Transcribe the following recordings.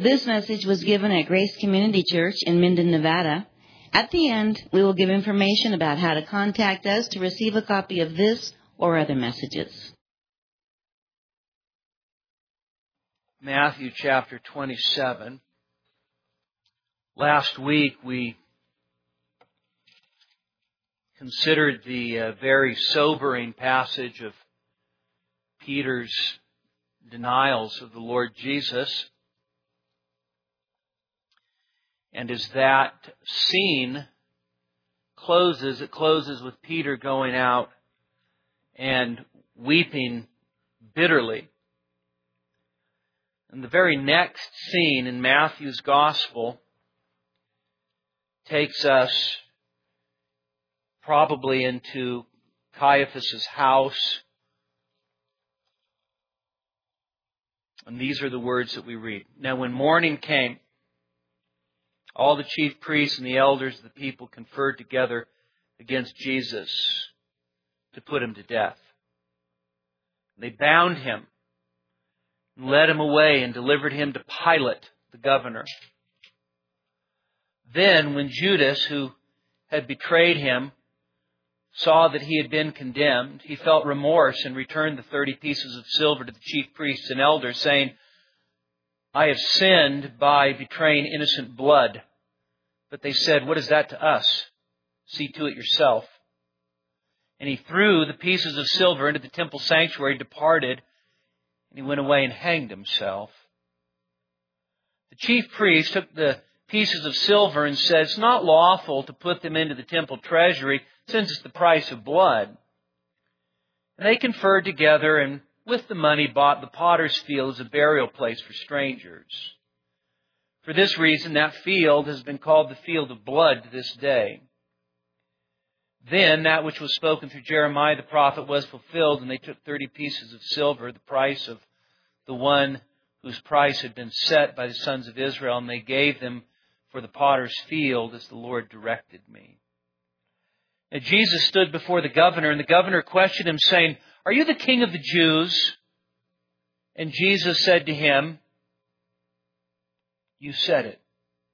This message was given at Grace Community Church in Minden, Nevada. At the end, we will give information about how to contact us to receive a copy of this or other messages. Matthew chapter 27. Last week we considered the very sobering passage of Peter's denials of the Lord Jesus. And as that scene closes, it closes with Peter going out and weeping bitterly. And the very next scene in Matthew's Gospel takes us probably into Caiaphas' house. And these are the words that we read. Now when morning came, all the chief priests and the elders of the people conferred together against Jesus to put him to death. They bound him and led him away and delivered him to Pilate, the governor. Then, when Judas, who had betrayed him, saw that he had been condemned, he felt remorse and returned the 30 pieces of silver to the chief priests and elders, saying, I have sinned by betraying innocent blood. But they said, what is that to us? See to it yourself. And he threw the pieces of silver into the temple sanctuary, departed, and he went away and hanged himself. The chief priest took the pieces of silver and said, it's not lawful to put them into the temple treasury, since it's the price of blood. And they conferred together and with the money bought the potter's field as a burial place for strangers. For this reason, that field has been called the field of blood to this day. Then that which was spoken through Jeremiah the prophet was fulfilled, and they took 30 pieces of silver, the price of the one whose price had been set by the sons of Israel, and they gave them for the potter's field as the Lord directed me. Now Jesus stood before the governor, and the governor questioned him, saying, are you the king of the Jews? And Jesus said to him, you said it.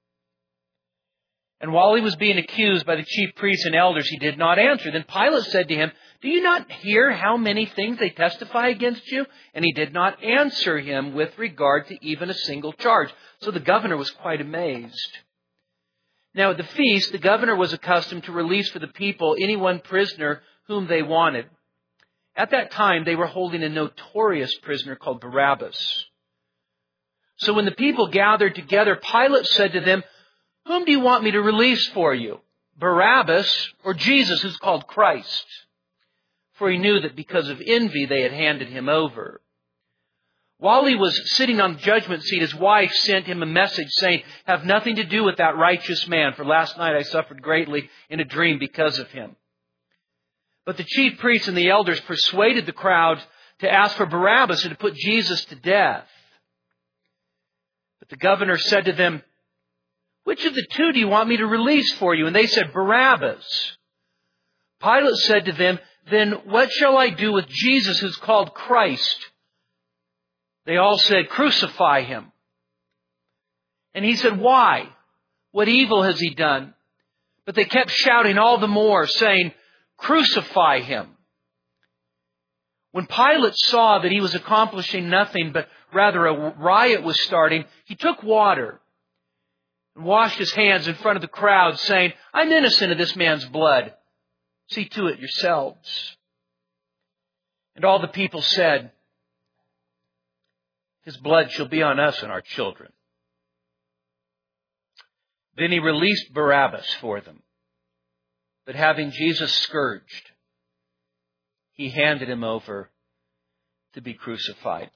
And while he was being accused by the chief priests and elders, he did not answer. Then Pilate said to him, do you not hear how many things they testify against you? And he did not answer him with regard to even a single charge. So the governor was quite amazed. Now at the feast, the governor was accustomed to release for the people any one prisoner whom they wanted. At that time, they were holding a notorious prisoner called Barabbas. So when the people gathered together, Pilate said to them, whom do you want me to release for you? Barabbas or Jesus, who's called Christ? For he knew that because of envy, they had handed him over. While he was sitting on the judgment seat, his wife sent him a message saying, have nothing to do with that righteous man, for last night I suffered greatly in a dream because of him. But the chief priests and the elders persuaded the crowd to ask for Barabbas and to put Jesus to death. But the governor said to them, which of the two do you want me to release for you? And they said, Barabbas. Pilate said to them, then what shall I do with Jesus who's called Christ? They all said, crucify him. And he said, why? What evil has he done? But they kept shouting all the more, saying, crucify him. When Pilate saw that he was accomplishing nothing, but rather a riot was starting, he took water and washed his hands in front of the crowd, saying, I'm innocent of this man's blood. See to it yourselves. And all the people said, his blood shall be on us and our children. Then he released Barabbas for them. But having Jesus scourged, he handed him over to be crucified.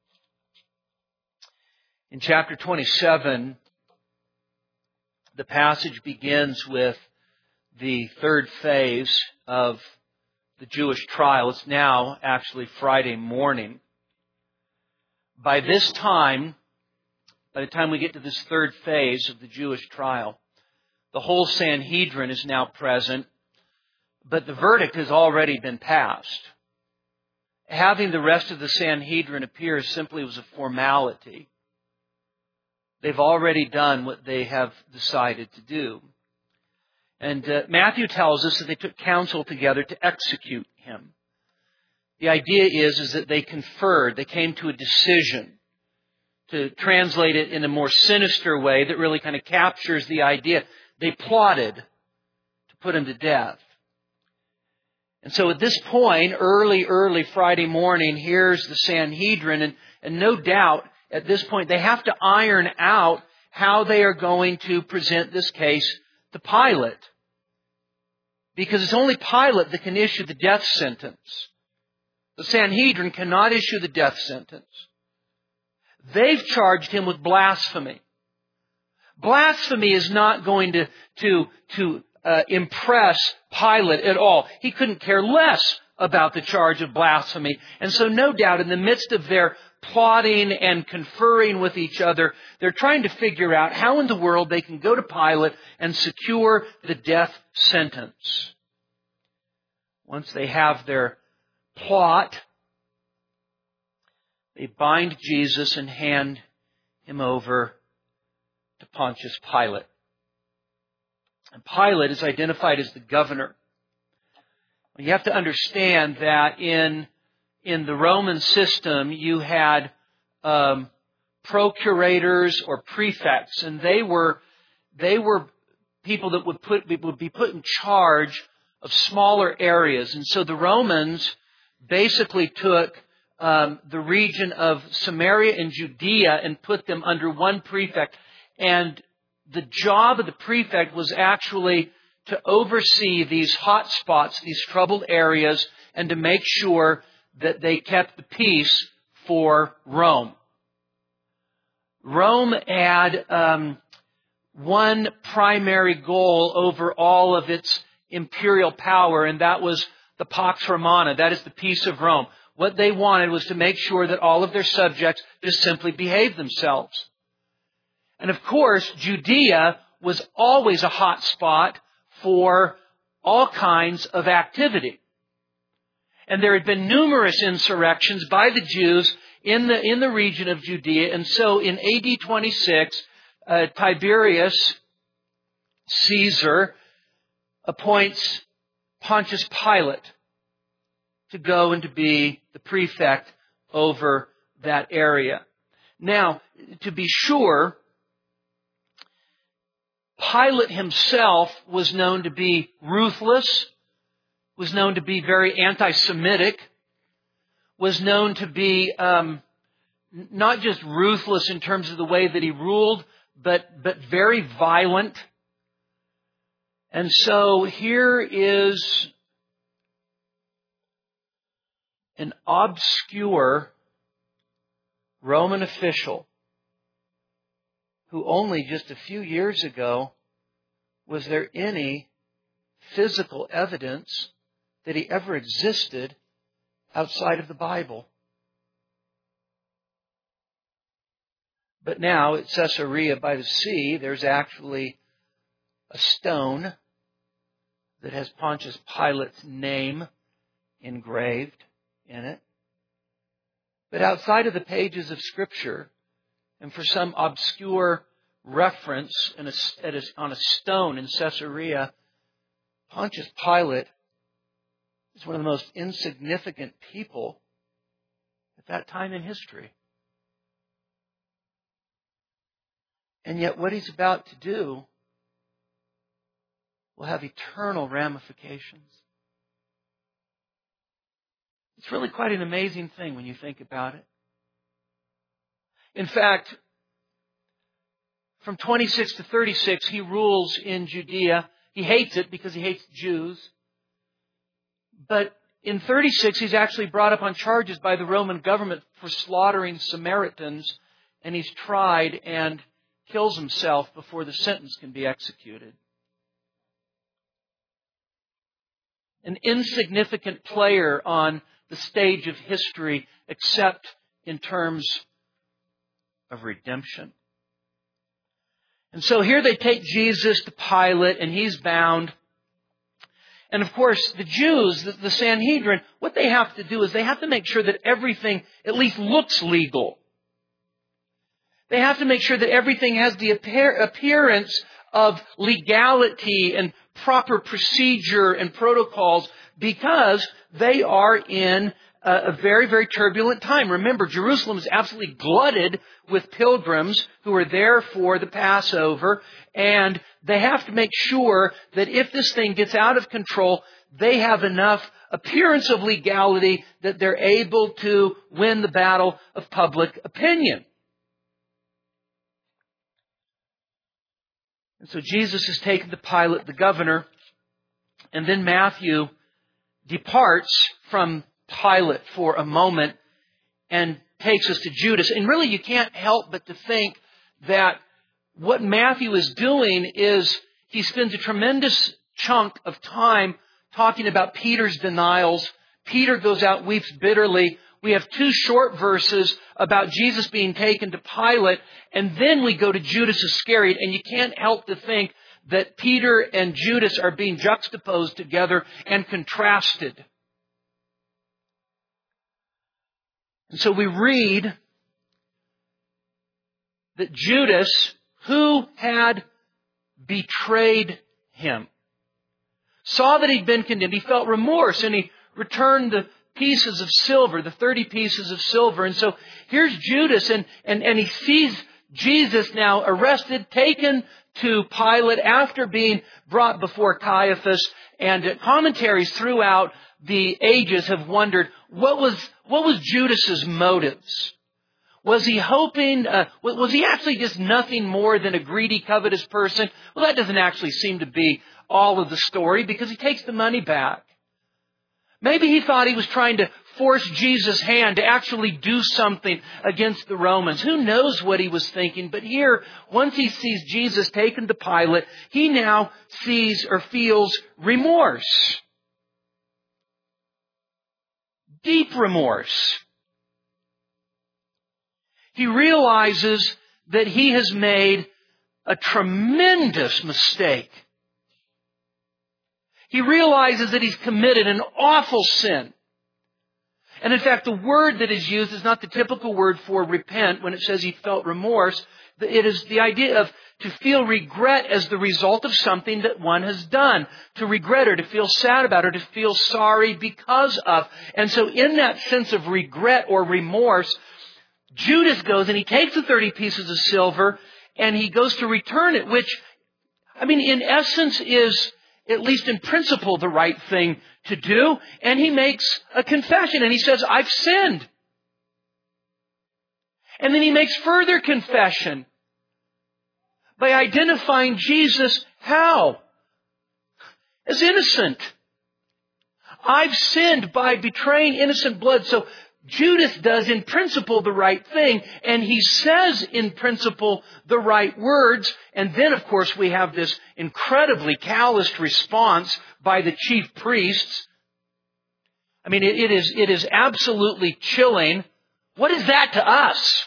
In chapter 27, the passage begins with the third phase of the Jewish trial. It's now actually Friday morning. By this time, by the time we get to this third phase of the Jewish trial, the whole Sanhedrin is now present, but the verdict has already been passed. Having the rest of the Sanhedrin appear simply was a formality. They've already done what they have decided to do. And Matthew tells us that they took counsel together to execute him. The idea is that they conferred, they came to a decision. To translate it in a more sinister way that really kind of captures the idea, they plotted to put him to death. And so at this point, early Friday morning, here's the Sanhedrin, and no doubt at this point they have to iron out how they are going to present this case to Pilate. Because it's only Pilate that can issue the death sentence. The Sanhedrin cannot issue the death sentence. They've charged him with blasphemy. Blasphemy is not going to impress Pilate at all. He couldn't care less about the charge of blasphemy. And so no doubt in the midst of their plotting and conferring with each other, they're trying to figure out how in the world they can go to Pilate and secure the death sentence. Once they have their plot, they bind Jesus and hand him over to Pontius Pilate. And Pilate is identified as the governor. You have to understand that in the Roman system, you had procurators or prefects, and they were people that would be put in charge of smaller areas. And so the Romans basically took the region of Samaria and Judea and put them under one prefect. And the job of the prefect was actually to oversee these hot spots, these troubled areas, and to make sure that they kept the peace for Rome. Rome had one primary goal over all of its imperial power, and that was the Pax Romana, that is the peace of Rome. What they wanted was to make sure that all of their subjects just simply behaved themselves. And of course, Judea was always a hot spot for all kinds of activity. And there had been numerous insurrections by the Jews in the region of Judea. And so in AD 26, Tiberius Caesar appoints Pontius Pilate to go and to be the prefect over that area. Now, to be sure, Pilate himself was known to be ruthless, was known to be very anti-Semitic, was known to be not just ruthless in terms of the way that he ruled, but very violent. And so here is an obscure Roman official who only just a few years ago was there any physical evidence that he ever existed outside of the Bible. But now at Caesarea by the sea, there's actually a stone that has Pontius Pilate's name engraved in it. But outside of the pages of Scripture, and for some obscure reference on a stone in Caesarea, Pontius Pilate is one of the most insignificant people at that time in history. And yet what he's about to do will have eternal ramifications. It's really quite an amazing thing when you think about it. In fact, from 26 to 36, he rules in Judea. He hates it because he hates Jews. But in 36, he's actually brought up on charges by the Roman government for slaughtering Samaritans, and he's tried and kills himself before the sentence can be executed. An insignificant player on the stage of history, except in terms of redemption. And so here they take Jesus to Pilate, and he's bound. And of course, the Jews, the Sanhedrin, what they have to do is they have to make sure that everything at least looks legal. They have to make sure that everything has the appearance of legality and proper procedure and protocols, because they are in a very, very turbulent time. Remember, Jerusalem is absolutely glutted with pilgrims who are there for the Passover, and they have to make sure that if this thing gets out of control, they have enough appearance of legality that they're able to win the battle of public opinion. And so Jesus is taken to Pilate, the governor, and then Matthew departs from Pilate for a moment and takes us to Judas. And really you can't help but to think that what Matthew is doing is he spends a tremendous chunk of time talking about Peter's denials. Peter goes out and weeps bitterly. We have 2 short verses about Jesus being taken to Pilate, and then we go to Judas Iscariot, and you can't help to think that Peter and Judas are being juxtaposed together and contrasted. And so we read that Judas, who had betrayed him, saw that he'd been condemned. He felt remorse, and he returned the pieces of silver, the 30 pieces of silver. And so here's Judas, and he sees Jesus now arrested, taken to Pilate after being brought before Caiaphas. And commentaries throughout the ages have wondered, what was Judas's motives? Was he hoping, was he actually just nothing more than a greedy, covetous person? Well, that doesn't actually seem to be all of the story, because he takes the money back. Maybe he thought he was trying to force Jesus' hand to actually do something against the Romans. Who knows what he was thinking? But here, once he sees Jesus taken to Pilate, he now sees or feels remorse. Deep remorse. He realizes that he has made a tremendous mistake. He realizes that he's committed an awful sin. And in fact, the word that is used is not the typical word for repent when it says he felt remorse. It is the idea of to feel regret as the result of something that one has done. To regret or to feel sad about or to feel sorry because of. And so in that sense of regret or remorse, Judas goes and he takes the 30 pieces of silver and he goes to return it, which, in essence is, at least in principle, the right thing to do. And he makes a confession and he says, I've sinned. And then he makes further confession by identifying Jesus how? As innocent. I've sinned by betraying innocent blood. So Judas does in principle the right thing, and he says in principle the right words. And then, of course, we have this incredibly calloused response by the chief priests. It is absolutely chilling. What is that to us?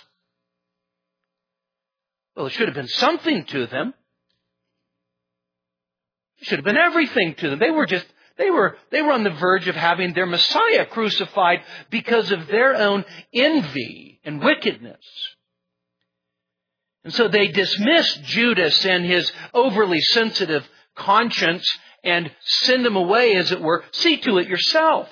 Well, it should have been something to them. It should have been everything to them. They were on the verge of having their Messiah crucified because of their own envy and wickedness. And so they dismissed Judas and his overly sensitive conscience and send him away, as it were. See to it yourself.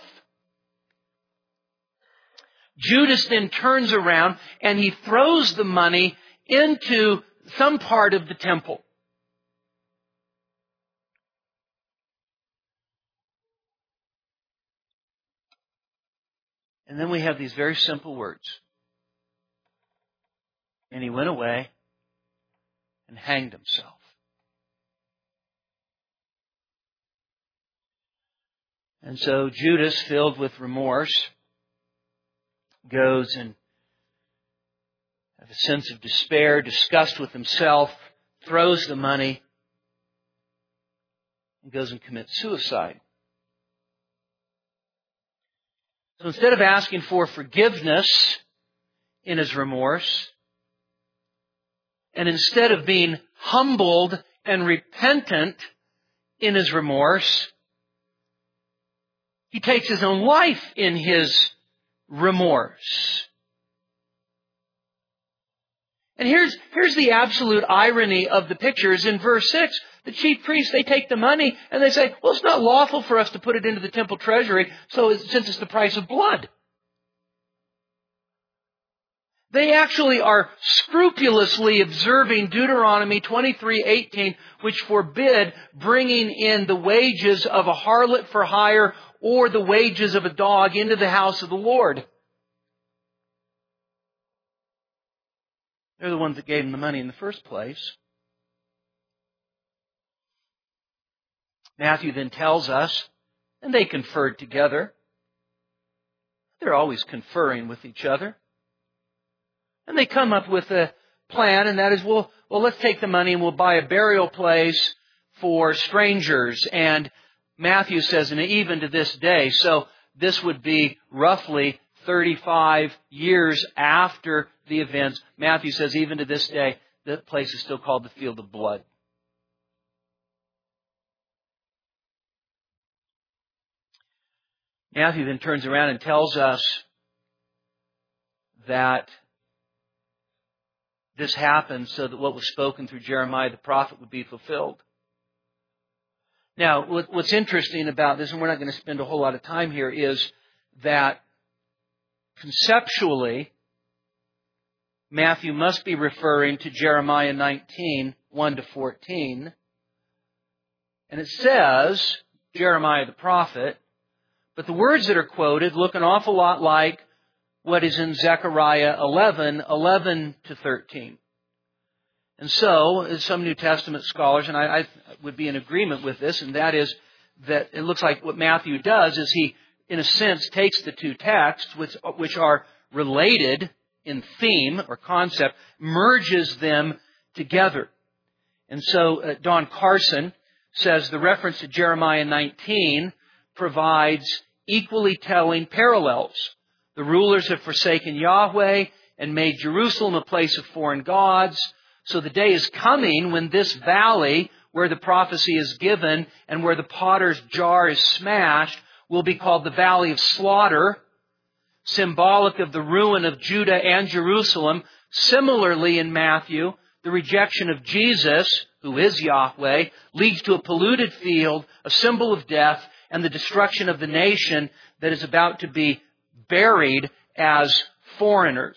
Judas then turns around and he throws the money into some part of the temple. And then we have these very simple words. And he went away and hanged himself. And so Judas, filled with remorse, goes and has a sense of despair, disgust with himself, throws the money, and goes and commits suicide. So instead of asking for forgiveness in his remorse, and instead of being humbled and repentant in his remorse, he takes his own life in his remorse. And here's the absolute irony of the picture is in verse 6. The chief priests, they take the money and they say, well, it's not lawful for us to put it into the temple treasury, since it's the price of blood. They actually are scrupulously observing Deuteronomy 23:18, which forbid bringing in the wages of a harlot for hire or the wages of a dog into the house of the Lord. They're the ones that gave him the money in the first place. Matthew then tells us, and they conferred together. They're always conferring with each other. And they come up with a plan, and that is, well, let's take the money and we'll buy a burial place for strangers. And Matthew says, and even to this day, so this would be roughly 35 years after the events. Matthew says, even to this day, the place is still called the Field of Blood. Matthew then turns around and tells us that this happened so that what was spoken through Jeremiah the prophet would be fulfilled. Now, what's interesting about this, and we're not going to spend a whole lot of time here, is that conceptually, Matthew must be referring to Jeremiah 19, 1-14. And it says, Jeremiah the prophet, but the words that are quoted look an awful lot like what is in Zechariah 11, 11-13. And so, some New Testament scholars, and I would be in agreement with this, and that is that it looks like what Matthew does is he, in a sense, takes the two texts, which are related in theme or concept, merges them together. And so, Don Carson says the reference to Jeremiah 19 provides equally telling parallels. The rulers have forsaken Yahweh and made Jerusalem a place of foreign gods. So the day is coming when this valley, where the prophecy is given and where the potter's jar is smashed, will be called the Valley of Slaughter, symbolic of the ruin of Judah and Jerusalem. Similarly, in Matthew, the rejection of Jesus, who is Yahweh, leads to a polluted field, a symbol of death, and the destruction of the nation that is about to be buried as foreigners.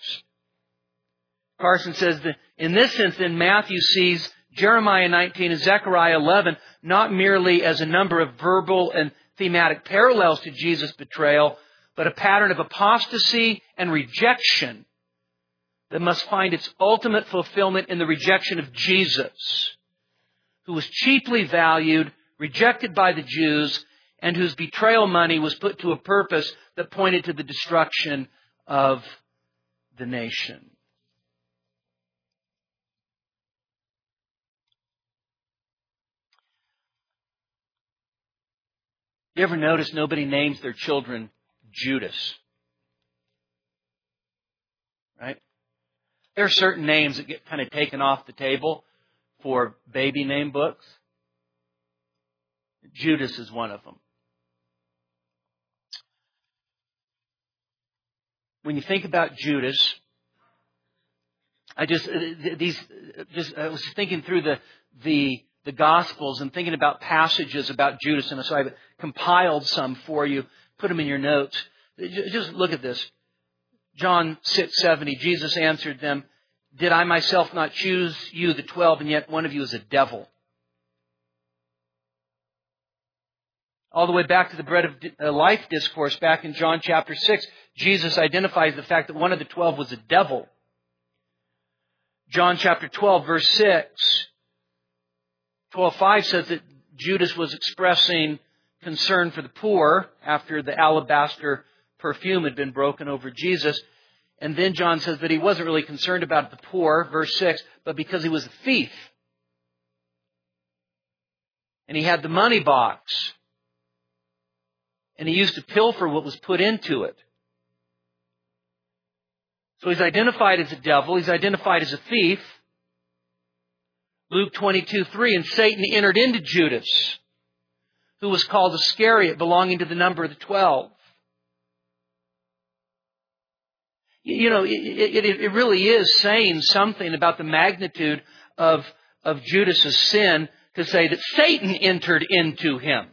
Carson says that in this sense, then, Matthew sees Jeremiah 19 and Zechariah 11 not merely as a number of verbal and thematic parallels to Jesus' betrayal, but a pattern of apostasy and rejection that must find its ultimate fulfillment in the rejection of Jesus, who was cheaply valued, rejected by the Jews, and whose betrayal money was put to a purpose that pointed to the destruction of the nation. You ever notice nobody names their children Judas? Right? There are certain names that get kind of taken off the table for baby name books. Judas is one of them. When you think about Judas, I was thinking through the Gospels and thinking about passages about Judas, and so I've compiled some for you, put them in your notes. Just look at this. John 6:70, Jesus answered them, "Did I myself not choose you, the 12, and yet one of you is a devil?" All the way back to the bread of life discourse, back in John chapter 6, Jesus identifies the fact that one of the 12 was a devil. John chapter 12, verse 6, 12:5 says that Judas was expressing concern for the poor after the alabaster perfume had been broken over Jesus. And then John says that he wasn't really concerned about the poor, verse 6, but because he was a thief. And he had the money box. And he used to pilfer what was put into it. So he's identified as a devil. He's identified as a thief. Luke 22:3, and Satan entered into Judas, who was called Iscariot, belonging to the number of the 12. It really is saying something about the magnitude of Judas's sin to say that Satan entered into him.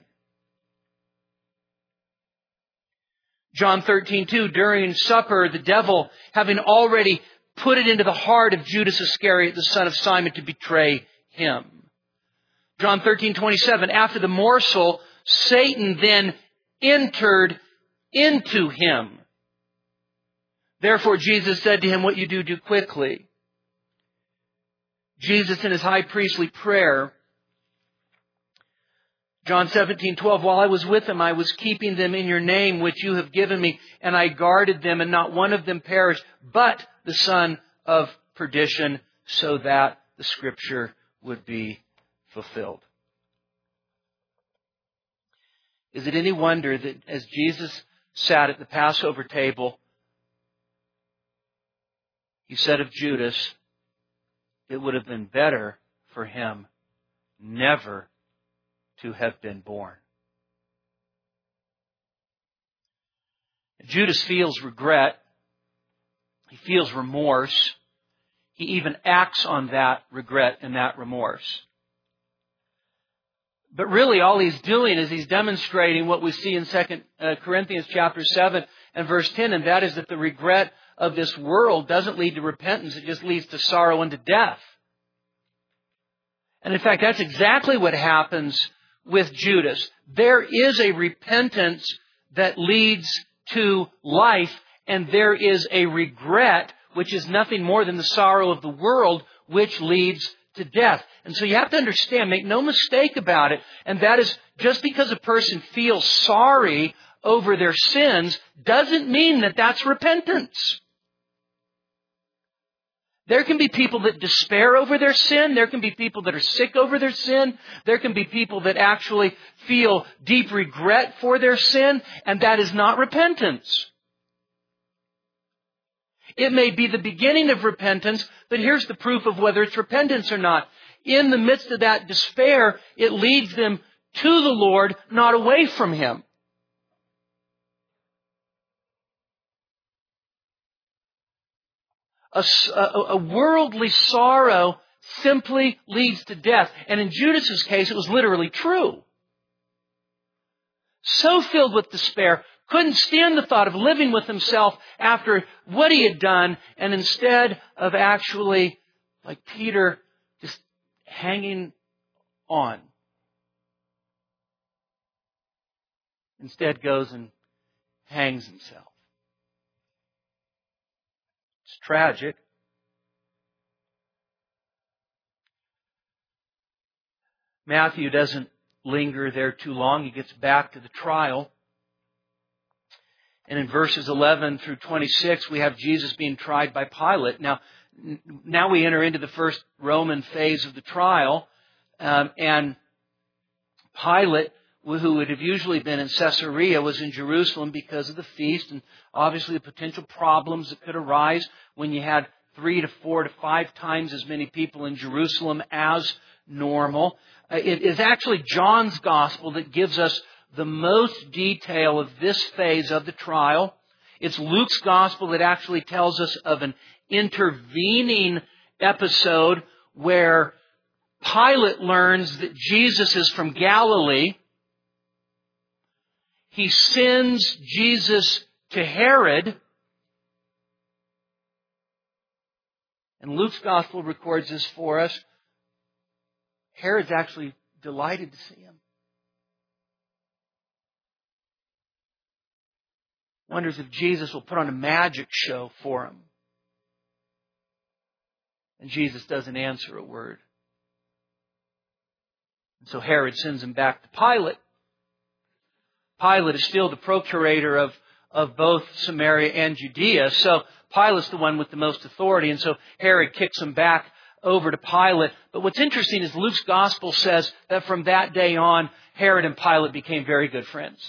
John 13:2, during supper, the devil, having already put it into the heart of Judas Iscariot, the son of Simon, to betray him. John 13:27, after the morsel, Satan then entered into him. Therefore, Jesus said to him, what you do, do quickly. Jesus in his high priestly prayer, John 17:12, while I was with them, I was keeping them in your name, which you have given me, and I guarded them, and not one of them perished, but the son of perdition, so that the scripture would be fulfilled. Is it any wonder that as Jesus sat at the Passover table, he said of Judas, it would have been better for him never to have been born. Judas feels regret. He feels remorse. He even acts on that regret and that remorse. But really all he's doing is he's demonstrating what we see in 2 Corinthians chapter 7 and verse 10, and that is that the regret of this world doesn't lead to repentance. It just leads to sorrow and to death. And in fact, that's exactly what happens with Judas. There is a repentance that leads to life, and there is a regret, which is nothing more than the sorrow of the world, which leads to death. And so you have to understand, make no mistake about it, and that is just because a person feels sorry over their sins doesn't mean that that's repentance. There can be people that despair over their sin. There can be people that are sick over their sin. There can be people that actually feel deep regret for their sin, and that is not repentance. It may be the beginning of repentance, but here's the proof of whether it's repentance or not. In the midst of that despair, it leads them to the Lord, not away from Him. A worldly sorrow simply leads to death. And in Judas's case, it was literally true. So filled with despair, couldn't stand the thought of living with himself after what he had done, and instead of actually, like Peter, just hanging on, instead goes and hangs himself. It's tragic. Matthew doesn't linger there too long. He gets back to the trial. And in verses 11 through 26, we have Jesus being tried by Pilate. Now we enter into the first Roman phase of the trial. And Pilate, who would have usually been in Caesarea, was in Jerusalem because of the feast and obviously the potential problems that could arise when you had 3 to 4 to 5 times as many people in Jerusalem as normal. It is actually John's Gospel that gives us the most detail of this phase of the trial. It's Luke's Gospel that actually tells us of an intervening episode where Pilate learns that Jesus is from Galilee. He sends Jesus to Herod. And Luke's Gospel records this for us. Herod's actually delighted to see him. Wonders if Jesus will put on a magic show for him. And Jesus doesn't answer a word. And so Herod sends him back to Pilate. Pilate is still the procurator of both Samaria and Judea. So Pilate's the one with the most authority. And so Herod kicks him back over to Pilate. But what's interesting is Luke's Gospel says that from that day on, Herod and Pilate became very good friends.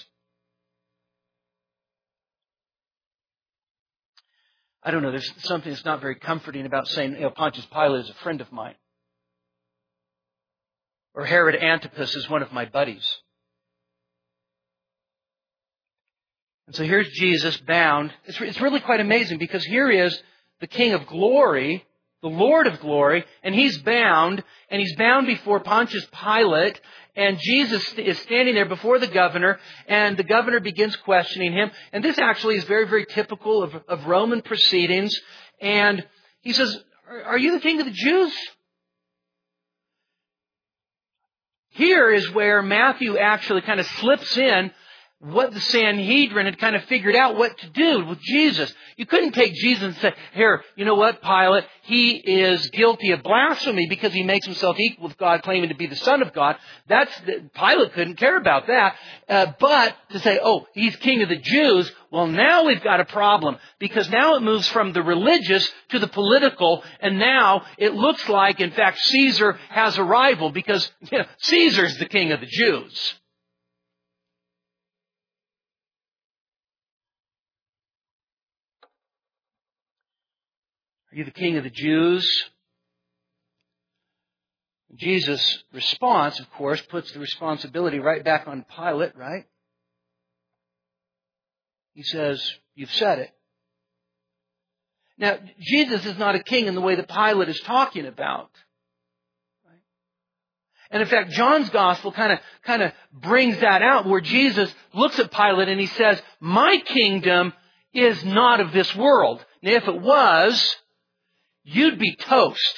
I don't know, there's something that's not very comforting about saying, Pontius Pilate is a friend of mine. Or Herod Antipas is one of my buddies. And so here's Jesus bound. It's really quite amazing because here is the King of Glory, the Lord of Glory, and He's bound before Pontius Pilate, and Jesus is standing there before the governor, and the governor begins questioning Him. And this actually is very, very typical of Roman proceedings. And he says, "Are you the King of the Jews?" Here is where Matthew actually kind of slips in what the Sanhedrin had kind of figured out what to do with Jesus. You couldn't take Jesus and say, "Here, you know what, Pilate? He is guilty of blasphemy because he makes himself equal with God, claiming to be the Son of God." Pilate couldn't care about that. But to say, "Oh, he's King of the Jews," well, now we've got a problem because now it moves from the religious to the political, and now it looks like, in fact, Caesar has a rival because Caesar's the King of the Jews. "Are you the King of the Jews?" Jesus' response, of course, puts the responsibility right back on Pilate, right? He says, "You've said it." Now, Jesus is not a king in the way that Pilate is talking about. Right? And in fact, John's gospel kind of brings that out where Jesus looks at Pilate and he says, "My kingdom is not of this world." Now, if it was, you'd be toast.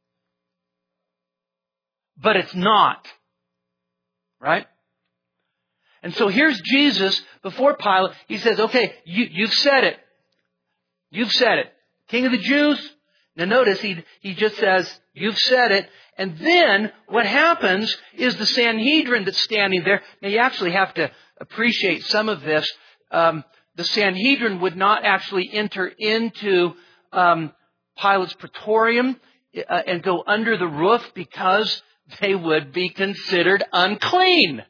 But it's not. Right? And so here's Jesus before Pilate. He says, "Okay, you've said it. You've said it. King of the Jews?" Now notice he just says, "You've said it." And then what happens is the Sanhedrin that's standing there. Now you actually have to appreciate some of this. The Sanhedrin would not actually enter into Pilate's praetorium and go under the roof because they would be considered unclean.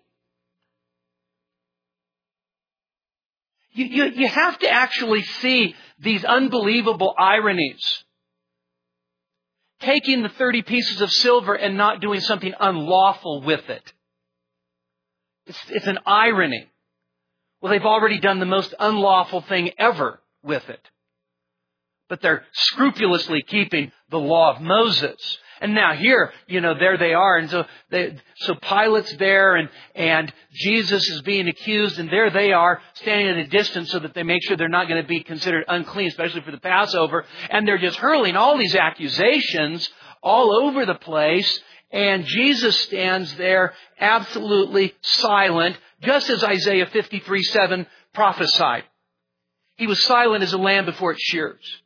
You have to actually see these unbelievable ironies. Taking the 30 pieces of silver and not doing something unlawful with it. It's an irony. Well, they've already done the most unlawful thing ever with it. But they're scrupulously keeping the law of Moses. And now here, there they are. And so Pilate's there and Jesus is being accused. And there they are standing at a distance so that they make sure they're not going to be considered unclean, especially for the Passover. And they're just hurling all these accusations all over the place. And Jesus stands there absolutely silent, just as Isaiah 53:7 prophesied. He was silent as a lamb before its shears.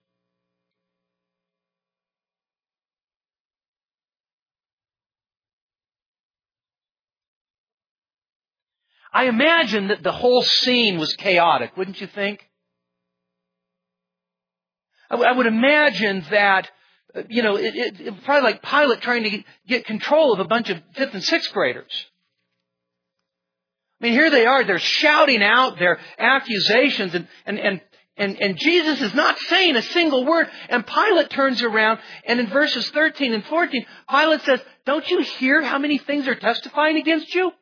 I imagine that the whole scene was chaotic, wouldn't you think? I would imagine that, it probably like Pilate trying to get control of a bunch of 5th and 6th graders. I mean, here they are, they're shouting out their accusations and Jesus is not saying a single word. And Pilate turns around and in verses 13 and 14, Pilate says, "Don't you hear how many things are testifying against you?"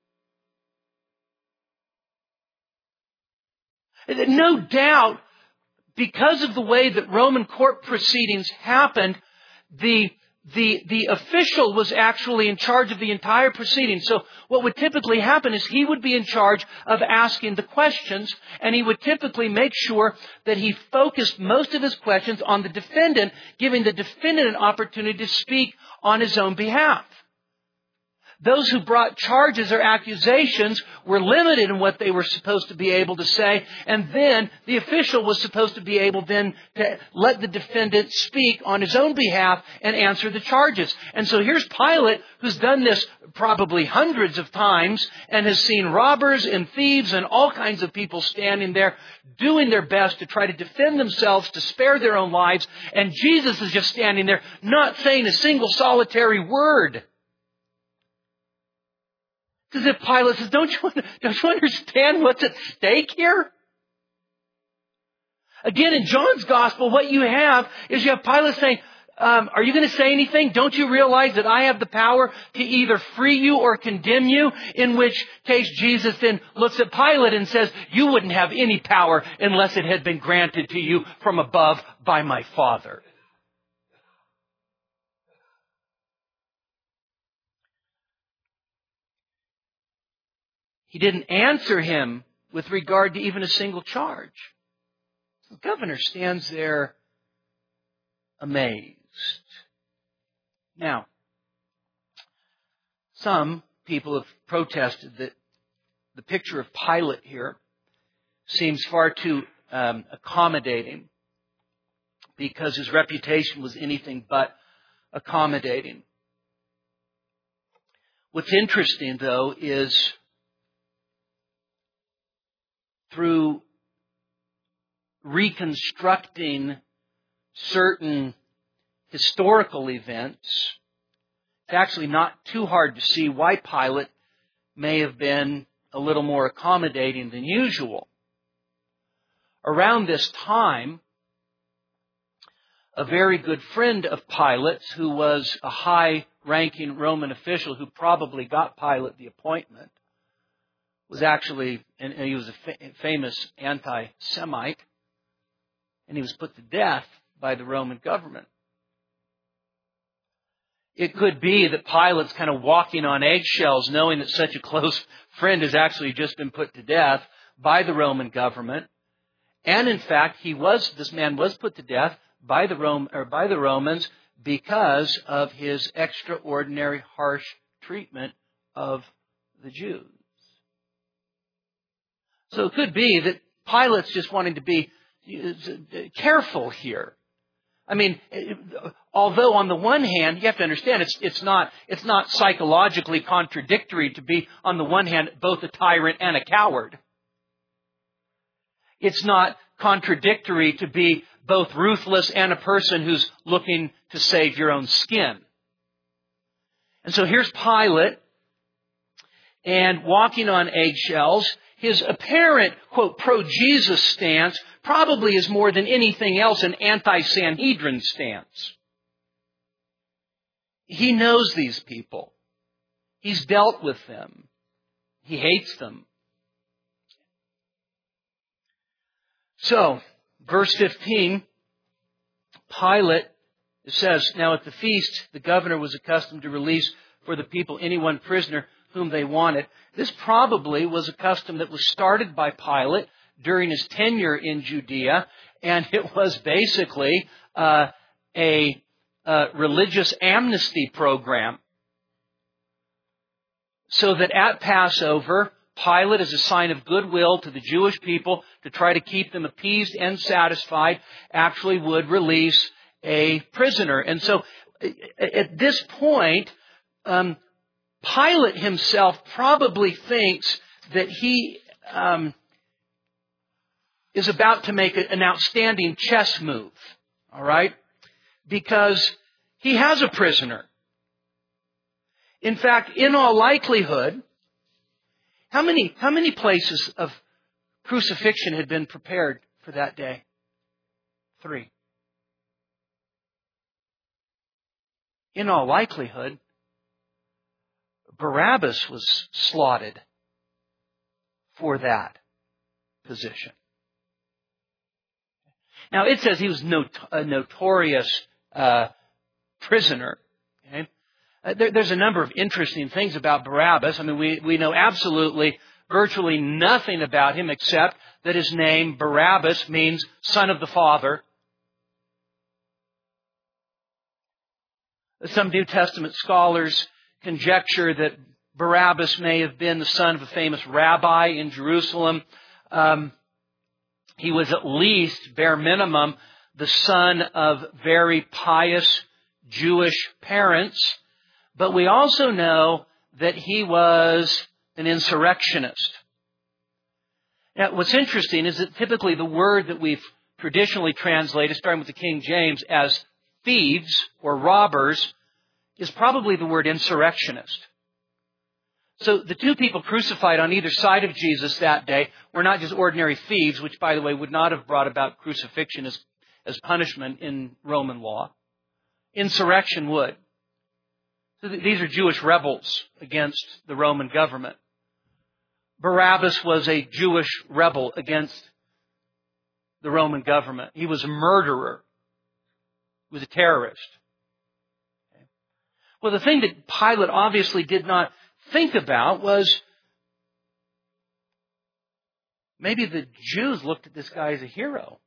No doubt, because of the way that Roman court proceedings happened, the official was actually in charge of the entire proceeding. So what would typically happen is he would be in charge of asking the questions, and he would typically make sure that he focused most of his questions on the defendant, giving the defendant an opportunity to speak on his own behalf. Those who brought charges or accusations were limited in what they were supposed to be able to say. And then the official was supposed to be able then to let the defendant speak on his own behalf and answer the charges. And so here's Pilate, who's done this probably hundreds of times and has seen robbers and thieves and all kinds of people standing there doing their best to try to defend themselves, to spare their own lives. And Jesus is just standing there not saying a single solitary word. As if Pilate says, don't you understand what's at stake here? Again, in John's gospel, what you have is you have Pilate saying, are you going to say anything? Don't you realize that I have the power to either free you or condemn you? In which case Jesus then looks at Pilate and says, you wouldn't have any power unless it had been granted to you from above by my Father. He didn't answer him with regard to even a single charge. The governor stands there amazed. Now, some people have protested that the picture of Pilate here seems far too accommodating because his reputation was anything but accommodating. What's interesting, though, is through reconstructing certain historical events, it's actually not too hard to see why Pilate may have been a little more accommodating than usual. Around this time, a very good friend of Pilate's, who was a high-ranking Roman official who probably got Pilate the appointment, was actually, and he was a famous anti-Semite, and he was put to death by the Roman government. It could be that Pilate's kind of walking on eggshells, knowing that such a close friend has actually just been put to death by the Roman government. And in fact, this man was put to death by the Romans because of his extraordinary harsh treatment of the Jews. So it could be that Pilate's just wanting to be careful here. I mean, although on the one hand, you have to understand it's not psychologically contradictory to be, on the one hand, both a tyrant and a coward. It's not contradictory to be both ruthless and a person who's looking to save your own skin. And so here's Pilate, and walking on eggshells. His apparent, quote, pro-Jesus stance probably is more than anything else an anti-Sanhedrin stance. He knows these people. He's dealt with them. He hates them. So, verse 15, Pilate says, now at the feast, the governor was accustomed to release for the people any one prisoner whom they wanted. This probably was a custom that was started by Pilate during his tenure in Judea, and it was basically a religious amnesty program. So that at Passover, Pilate, as a sign of goodwill to the Jewish people to try to keep them appeased and satisfied, actually would release a prisoner. And so at this point, Pilate himself probably thinks that he is about to make an outstanding chess move, all right? Because he has a prisoner. In fact, in all likelihood, how many places of crucifixion had been prepared for that day? 3. In all likelihood, Barabbas was slotted for that position. Now, it says he was a notorious prisoner. Okay? There's a number of interesting things about Barabbas. I mean, we know absolutely virtually nothing about him except that his name, Barabbas, means son of the Father. Some New Testament scholars conjecture that Barabbas may have been the son of a famous rabbi in Jerusalem. He was at least, bare minimum, the son of very pious Jewish parents. But we also know that he was an insurrectionist. Now, what's interesting is that typically the word that we've traditionally translated, starting with the King James, as thieves or robbers, is probably the word insurrectionist. So the two people crucified on either side of Jesus that day were not just ordinary thieves, which, by the way, would not have brought about crucifixion as punishment in Roman law. insurrection would. So these are Jewish rebels against the Roman government. Barabbas was a Jewish rebel against the Roman government. He was a murderer. He was a terrorist. Well, the thing that Pilate obviously did not think about was maybe the Jews looked at this guy as a hero.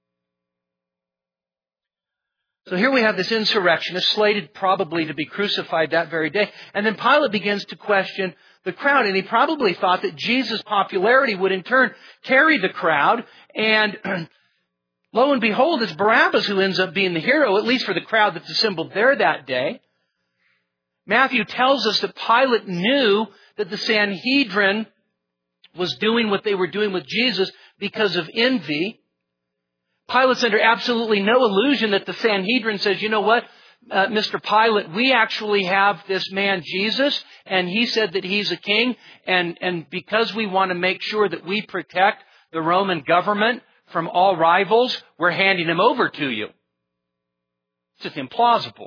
So here we have this insurrectionist slated probably to be crucified that very day. And then Pilate begins to question the crowd. And he probably thought that Jesus' popularity would in turn carry the crowd. And lo and behold, it's Barabbas who ends up being the hero, at least for the crowd that's assembled there that day. Matthew tells us that Pilate knew that the Sanhedrin was doing what they were doing with Jesus because of envy. Pilate's under absolutely no illusion that the Sanhedrin says, you know what, Mr. Pilate, we actually have this man Jesus, and he said that he's a king, and because we want to make sure that we protect the Roman government from all rivals, we're handing him over to you. It's just implausible.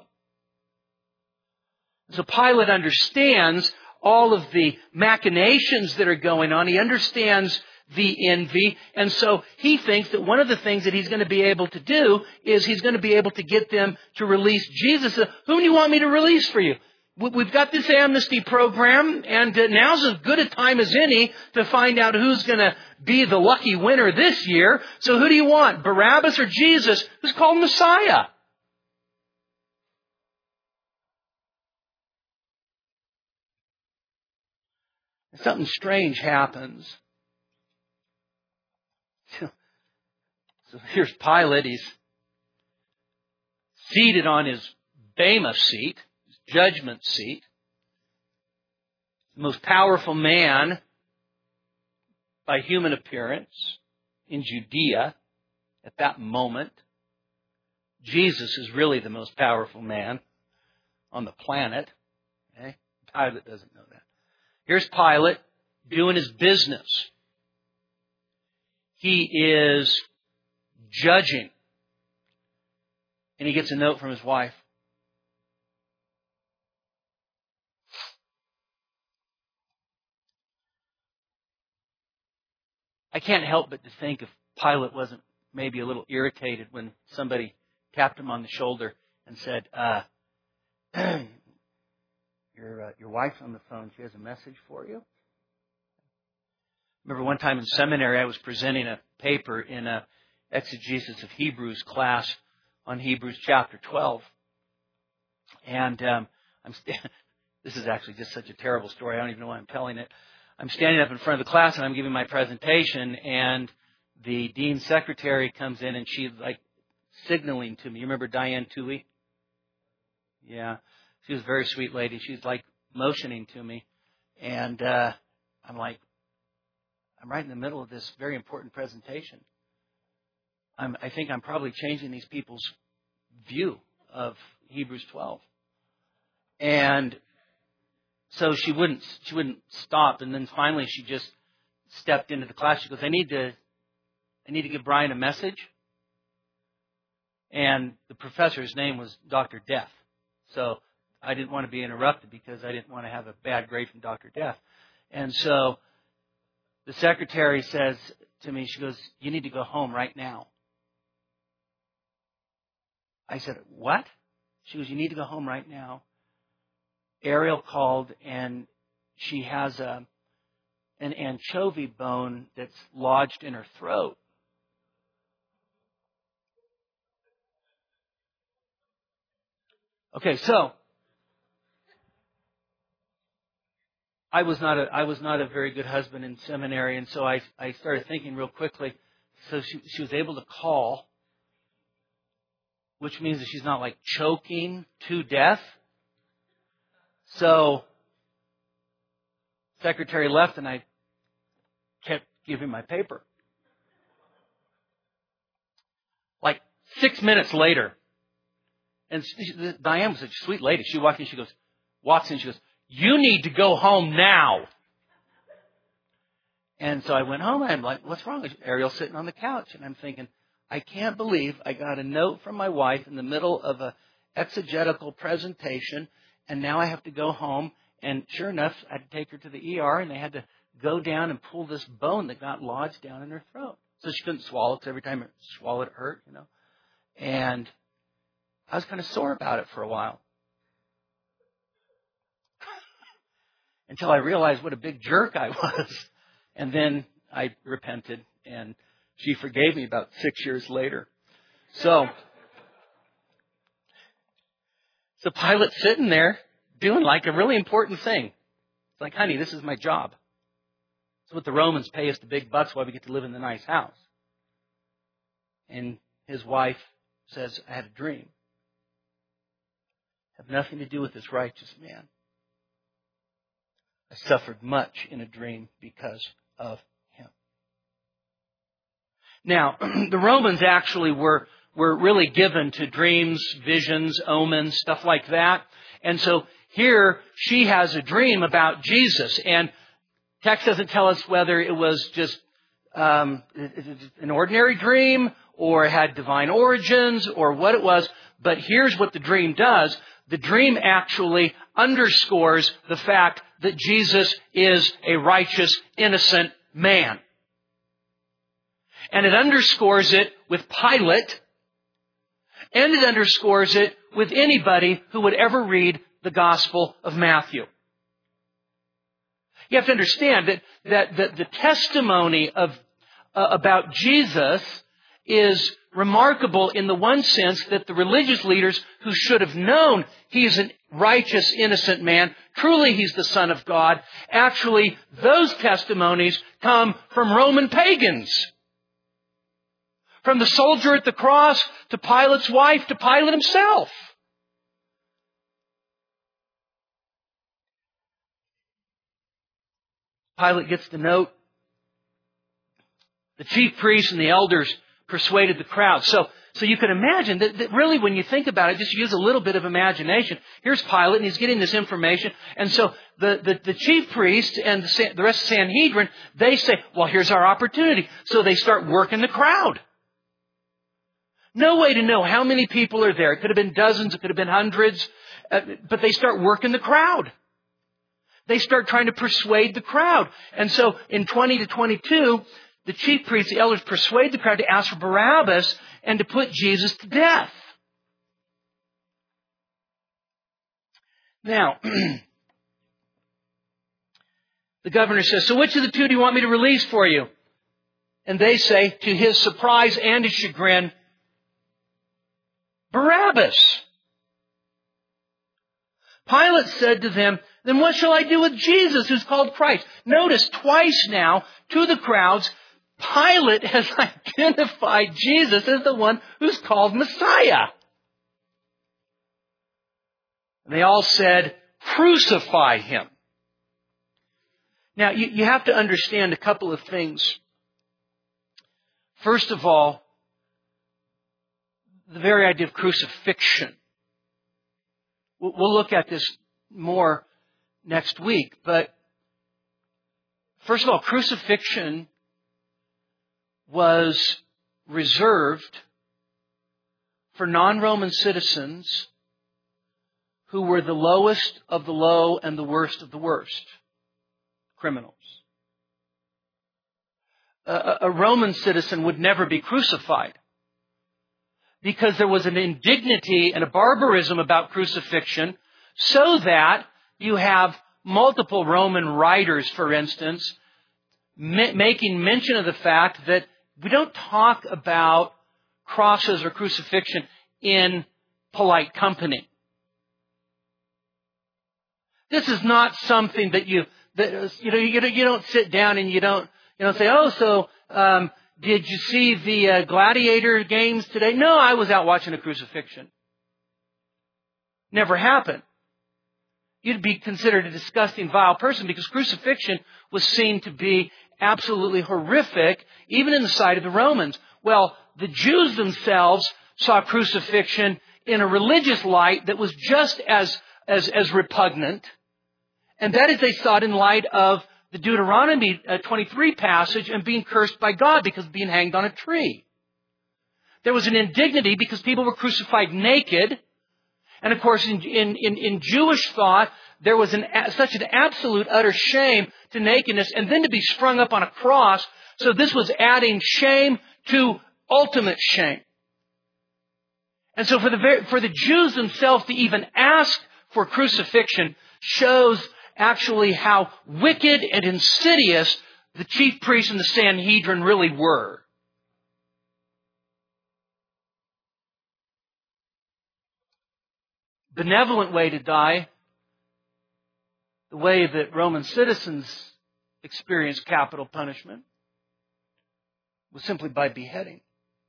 So Pilate understands all of the machinations that are going on. He understands the envy. And so he thinks that one of the things that he's going to be able to do is he's going to be able to get them to release Jesus. Whom do you want me to release for you? We've got this amnesty program, and now's as good a time as any to find out who's going to be the lucky winner this year. So who do you want, Barabbas or Jesus, who's called Messiah? Something strange happens. So here's Pilate. He's seated on his Bema seat, his judgment seat. The most powerful man by human appearance in Judea at that moment. Jesus is really the most powerful man on the planet. Okay? Pilate doesn't know that. Here's Pilate doing his business. He is judging. And he gets a note from his wife. I can't help but to think if Pilate wasn't maybe a little irritated when somebody tapped him on the shoulder and said, your wife's on the phone. She has a message for you. Remember one time in seminary, I was presenting a paper in a exegesis of Hebrews class on Hebrews chapter 12. And this is actually just such a terrible story. I don't even know why I'm telling it. I'm standing up in front of the class and I'm giving my presentation, and the dean's secretary comes in and she's like signaling to me. You remember Diane Toohey? Yeah. She was a very sweet lady. She's like motioning to me. And I'm like, I'm right in the middle of this very important presentation. I think I'm probably changing these people's view of Hebrews 12. And so she wouldn't stop. And then finally she just stepped into the class. She goes, I need to give Brian a message. And the professor's name was Dr. Death. So I didn't want to be interrupted because I didn't want to have a bad grade from Dr. Death. And so the secretary says to me, she goes, you need to go home right now. I said, what? She goes, you need to go home right now. Ariel called and she has an anchovy bone that's lodged in her throat. Okay, so I was not a very good husband in seminary, and so I started thinking real quickly. So she was able to call, which means that she's not like choking to death. So secretary left, and I kept giving my paper. Like 6 minutes later, and Diane was such a sweet lady. She walks in, she goes, you need to go home now. And so I went home, and I'm like, what's wrong? Ariel's sitting on the couch, and I'm thinking, I can't believe I got a note from my wife in the middle of a exegetical presentation, and now I have to go home. And sure enough, I had to take her to the ER, and they had to go down and pull this bone that got lodged down in her throat. So she couldn't swallow, because every time it swallowed, it hurt, And I was kind of sore about it for a while. Until I realized what a big jerk I was. And then I repented, and she forgave me about 6 years later. So Pilate's sitting there doing like a really important thing. It's like, honey, this is my job. It's what the Romans pay us the big bucks while we get to live in the nice house. And his wife says, I had a dream. Have nothing to do with this righteous man. I suffered much in a dream because of him. Now, the Romans actually were really given to dreams, visions, omens, stuff like that. And so here she has a dream about Jesus. And text doesn't tell us whether it was just an ordinary dream or had divine origins or what it was. But here's what the dream does. The dream actually underscores the fact that Jesus is a righteous, innocent man. And it underscores it with Pilate, and it underscores it with anybody who would ever read the Gospel of Matthew. You have to understand that the testimony about Jesus is remarkable in the one sense that the religious leaders who should have known he's a righteous, innocent man, truly he's the Son of God, actually those testimonies come from Roman pagans. From the soldier at the cross to Pilate's wife to Pilate himself. Pilate gets the note. The chief priests and the elders persuaded the crowd. So you can imagine that really when you think about it, just use a little bit of imagination. Here's Pilate and he's getting this information. And so the chief priest and the rest of the Sanhedrin, they say, well, here's our opportunity. So they start working the crowd. No way to know how many people are there. It could have been dozens, it could have been hundreds, but they start working the crowd. They start trying to persuade the crowd. And so in 20 to 22, the chief priests, the elders persuade the crowd to ask for Barabbas and to put Jesus to death. Now, the governor says, so which of the two do you want me to release for you? And they say, to his surprise and his chagrin, Barabbas. Pilate said to them, then what shall I do with Jesus who's called Christ? Notice twice now to the crowds, Pilate has identified Jesus as the one who's called Messiah. And they all said, crucify him. Now, you have to understand a couple of things. First of all, the very idea of crucifixion. We'll look at this more next week. But first of all, crucifixion was reserved for non-Roman citizens who were the lowest of the low and the worst of the worst. Criminals. A Roman citizen would never be crucified because there was an indignity and a barbarism about crucifixion, so that you have multiple Roman writers, for instance, making mention of the fact that we don't talk about crosses or crucifixion in polite company. This is not something that you don't sit down and you don't say, oh, so did you see the gladiator games today? No, I was out watching a crucifixion. Never happened. You'd be considered a disgusting, vile person because crucifixion was seen to be absolutely horrific, even in the sight of the Romans. Well, the Jews themselves saw crucifixion in a religious light that was just as repugnant. And that is, they saw it in light of the Deuteronomy 23 passage and being cursed by God because of being hanged on a tree. There was an indignity because people were crucified naked, And of course, in Jewish thought, there was such an absolute, utter shame to nakedness, and then to be sprung up on a cross. So this was adding shame to ultimate shame. And so for the Jews themselves to even ask for crucifixion shows actually how wicked and insidious the chief priests and the Sanhedrin really were. Benevolent way to die, the way that Roman citizens experienced capital punishment, was simply by beheading.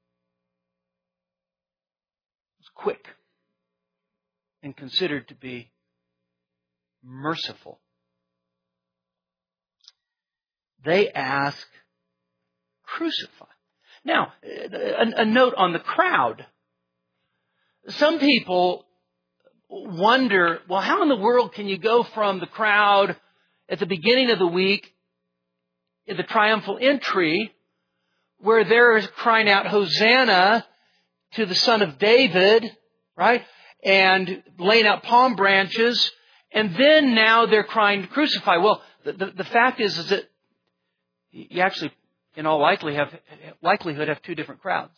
It was quick and considered to be merciful. They ask, crucify. Now, a note on the crowd. Some people wonder, well, how in the world can you go from the crowd at the beginning of the week, in the triumphal entry, where they're crying out, Hosanna to the Son of David, right? And laying out palm branches, and then now they're crying to crucify. Well, the fact is that you actually, in all likelihood, have two different crowds.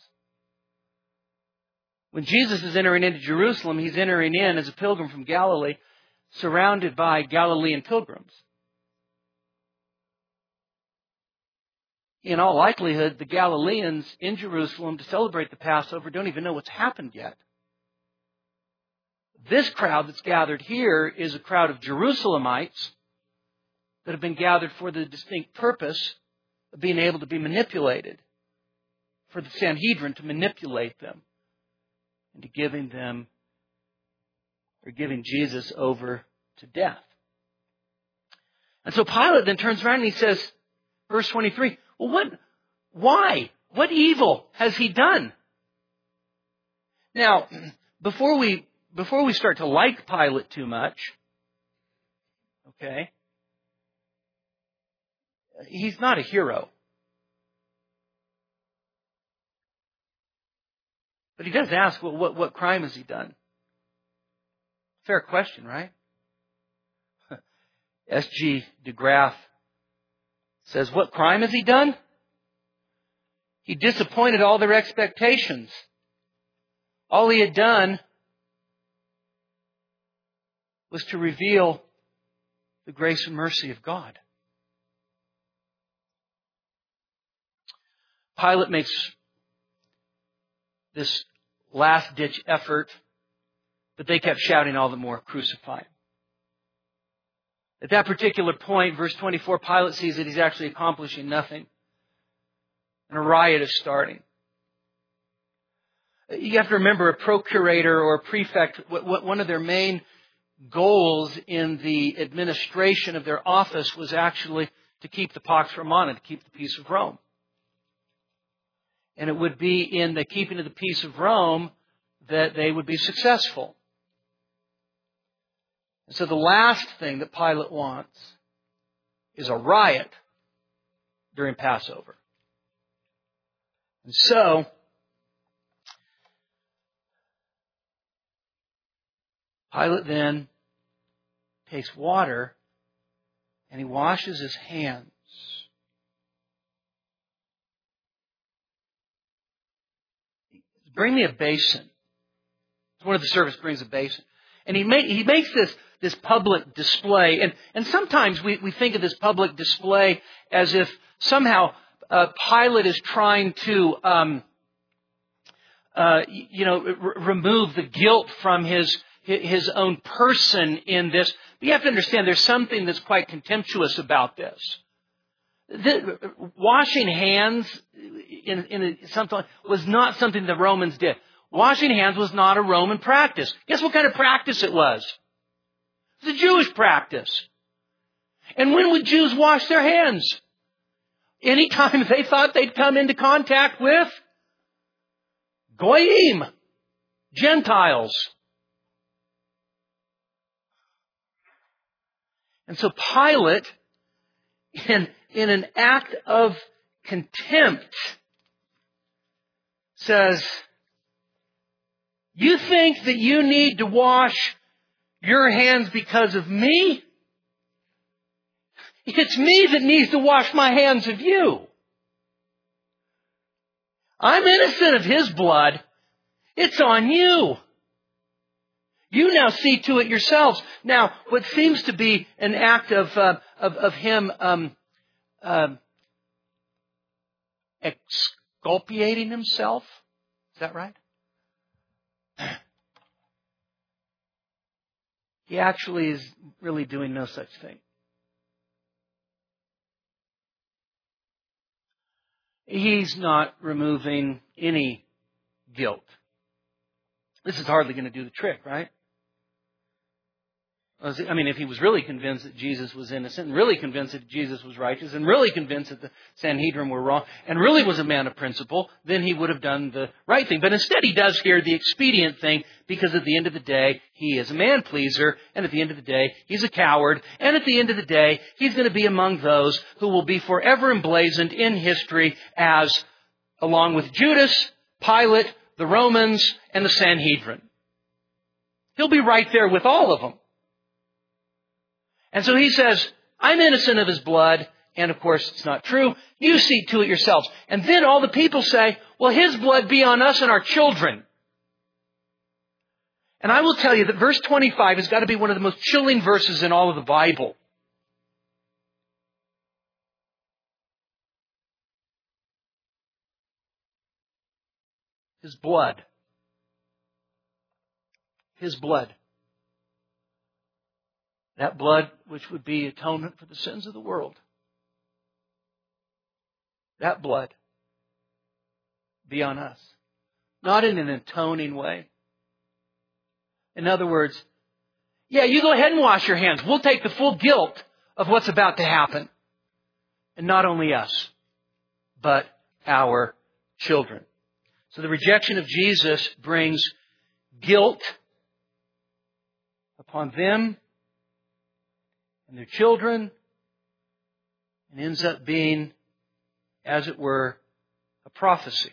When Jesus is entering into Jerusalem, He's entering in as a pilgrim from Galilee, surrounded by Galilean pilgrims. In all likelihood, the Galileans in Jerusalem to celebrate the Passover don't even know what's happened yet. This crowd that's gathered here is a crowd of Jerusalemites that have been gathered for the distinct purpose of being able to be manipulated, for the Sanhedrin to manipulate them into giving Jesus over to death. And so Pilate then turns around and he says, verse 23, well, why? What evil has He done? Now, before we start to like Pilate too much, okay, he's not a hero. But he does ask, well, what crime has he done? Fair question, right? S.G. de Graaf says, what crime has he done? He disappointed all their expectations. All he had done was to reveal the grace and mercy of God. Pilate makes this last-ditch effort, but they kept shouting all the more, crucify Him. At that particular point, verse 24, Pilate sees that he's actually accomplishing nothing, and a riot is starting. You have to remember, a procurator or a prefect, one of their main goals in the administration of their office was actually to keep the Pax Romana, to keep the peace of Rome. And it would be in the keeping of the peace of Rome that they would be successful. And so the last thing that Pilate wants is a riot during Passover. And so Pilate then takes water and he washes his hands. Bring me a basin. One of the servants brings a basin. And he makes this public display. And sometimes we think of this public display as if somehow Pilate is trying to remove the guilt from his own person in this. But you have to understand there's something that's quite contemptuous about this. Washing hands in something was not something the Romans did. Washing hands was not a Roman practice. Guess what kind of practice it was? It was a Jewish practice. And when would Jews wash their hands? Anytime they thought they'd come into contact with Goyim, Gentiles. And so Pilate, in an act of contempt, says, You think that you need to wash your hands because of me? It's me that needs to wash my hands of you. I'm innocent of his blood. It's on you. You now see to it yourselves. Now, what seems to be an act of him exculpating himself. Is that right? He actually is really doing no such thing. He's not removing any guilt. This is hardly going to do the trick, right? I mean, if he was really convinced that Jesus was innocent, and really convinced that Jesus was righteous, and really convinced that the Sanhedrin were wrong, and really was a man of principle, then he would have done the right thing. But instead he does here the expedient thing, because at the end of the day, he is a man-pleaser, and at the end of the day, he's a coward, and at the end of the day, he's going to be among those who will be forever emblazoned in history as, along with Judas, Pilate, the Romans, and the Sanhedrin. He'll be right there with all of them. And so he says, I'm innocent of his blood. And of course, it's not true. You see to it yourselves. And then all the people say, well, his blood be on us and our children. And I will tell you that verse 25 has got to be one of the most chilling verses in all of the Bible. His blood. His blood. That blood which would be atonement for the sins of the world. That blood be on us. Not in an atoning way. In other words, yeah, you go ahead and wash your hands. We'll take the full guilt of what's about to happen. And not only us, but our children. So the rejection of Jesus brings guilt upon them and their children, and ends up being, as it were, a prophecy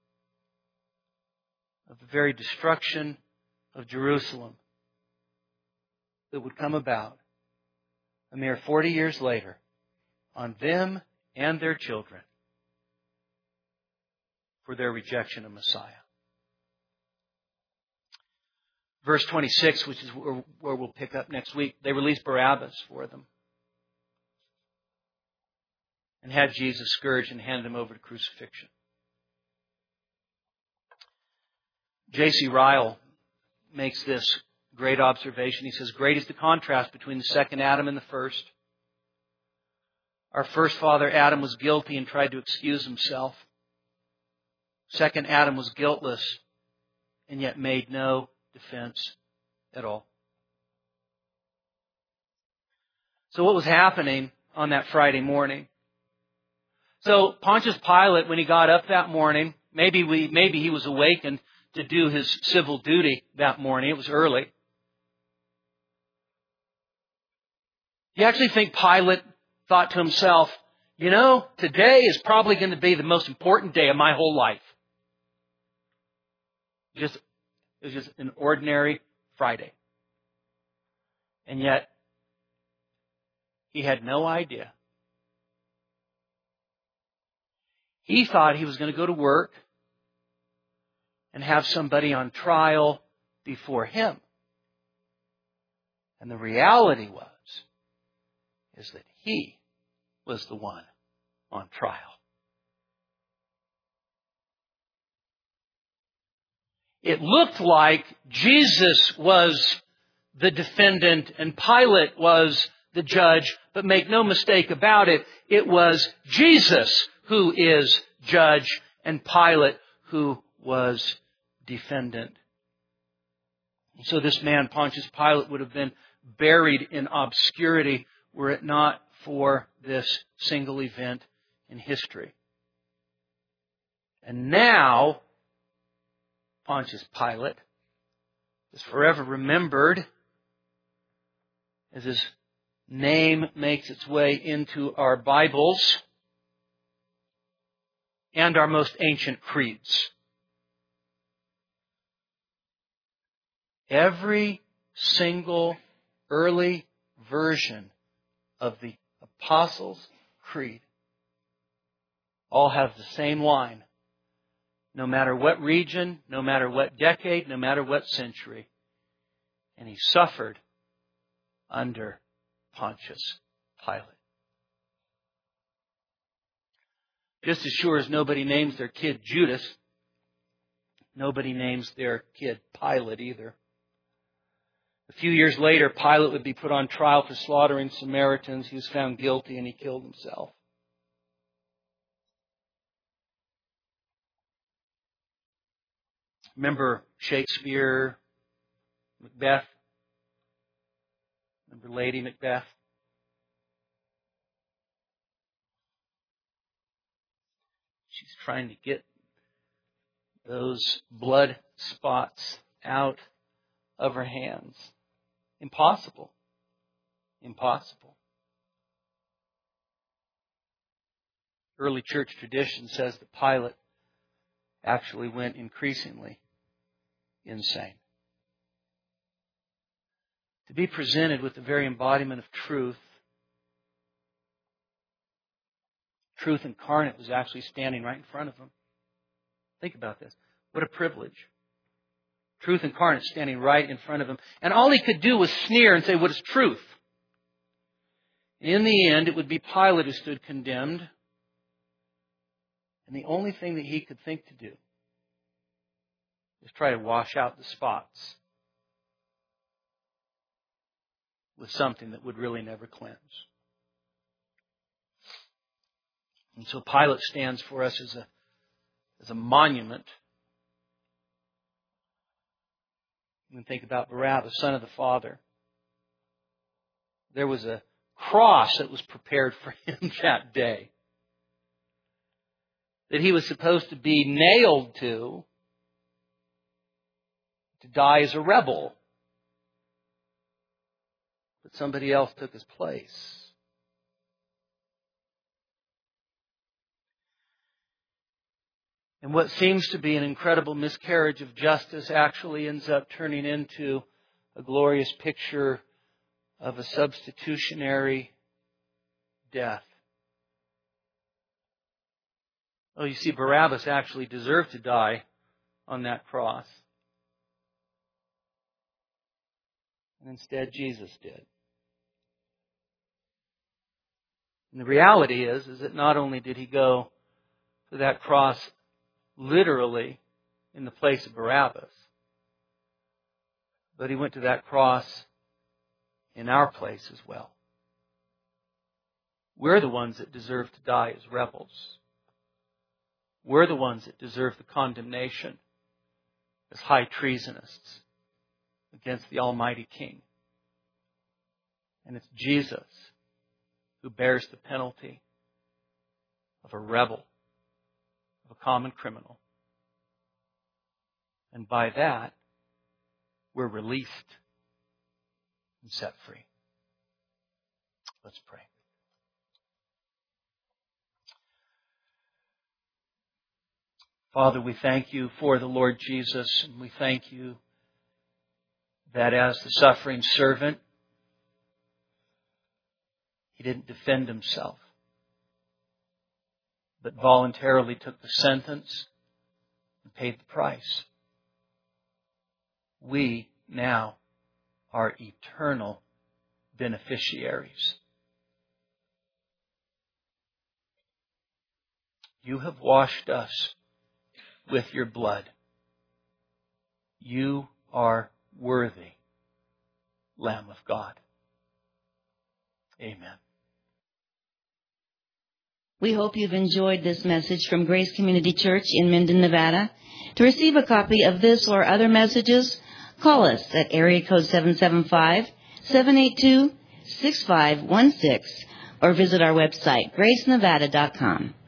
of the very destruction of Jerusalem that would come about a mere 40 years later on them and their children for their rejection of Messiah. Verse 26, which is where we'll pick up next week, they released Barabbas for them and had Jesus scourged and handed him over to crucifixion. J.C. Ryle makes this great observation. He says, great is the contrast between the second Adam and the first. Our first father, Adam, was guilty and tried to excuse himself. Second Adam was guiltless and yet made no defense at all. So what was happening on that Friday morning? So Pontius Pilate, when he got up that morning, maybe he was awakened to do his civil duty that morning. It was early. You actually think Pilate thought to himself, you know, today is probably going to be the most important day of my whole life. It was just an ordinary Friday. And yet, he had no idea. He thought he was going to go to work and have somebody on trial before him. And the reality is that he was the one on trial. It looked like Jesus was the defendant and Pilate was the judge, but make no mistake about it, it was Jesus who is judge and Pilate who was defendant. So this man, Pontius Pilate, would have been buried in obscurity were it not for this single event in history. And now, Pontius Pilate is forever remembered as his name makes its way into our Bibles and our most ancient creeds. Every single early version of the Apostles' Creed all have the same line. No matter what region, no matter what decade, no matter what century. And he suffered under Pontius Pilate. Just as sure as nobody names their kid Judas, nobody names their kid Pilate either. A few years later, Pilate would be put on trial for slaughtering Samaritans. He was found guilty and he killed himself. Remember Shakespeare, Macbeth? Remember Lady Macbeth? She's trying to get those blood spots out of her hands. Impossible. Impossible. Early church tradition says that Pilate actually went increasingly insane. To be presented with the very embodiment of truth, truth incarnate was actually standing right in front of him. Think about this. What a privilege. Truth incarnate standing right in front of him. And all he could do was sneer and say, what is truth? In the end, it would be Pilate who stood condemned. And the only thing that he could think to do was try to wash out the spots with something that would really never cleanse. And so Pilate stands for us as a monument. You can think about Barabbas, son of the Father. There was a cross that was prepared for him that day, that he was supposed to be nailed to die as a rebel. But somebody else took his place. And what seems to be an incredible miscarriage of justice actually ends up turning into a glorious picture of a substitutionary death. Oh, you see, Barabbas actually deserved to die on that cross. And instead, Jesus did. And the reality is that not only did he go to that cross literally in the place of Barabbas, but he went to that cross in our place as well. We're the ones that deserve to die as rebels. We're the ones that deserve the condemnation as high treasonists against the Almighty King. And it's Jesus who bears the penalty of a rebel, of a common criminal. And by that, we're released and set free. Let's pray. Father, we thank you for the Lord Jesus, and we thank you that as the suffering servant, he didn't defend himself, but voluntarily took the sentence and paid the price. We now are eternal beneficiaries. You have washed us with your blood. You are worthy, Lamb of God. Amen. We hope you've enjoyed this message from Grace Community Church in Minden, Nevada. To receive a copy of this or other messages, call us at area code 775-782-6516 or visit our website, gracenevada.com.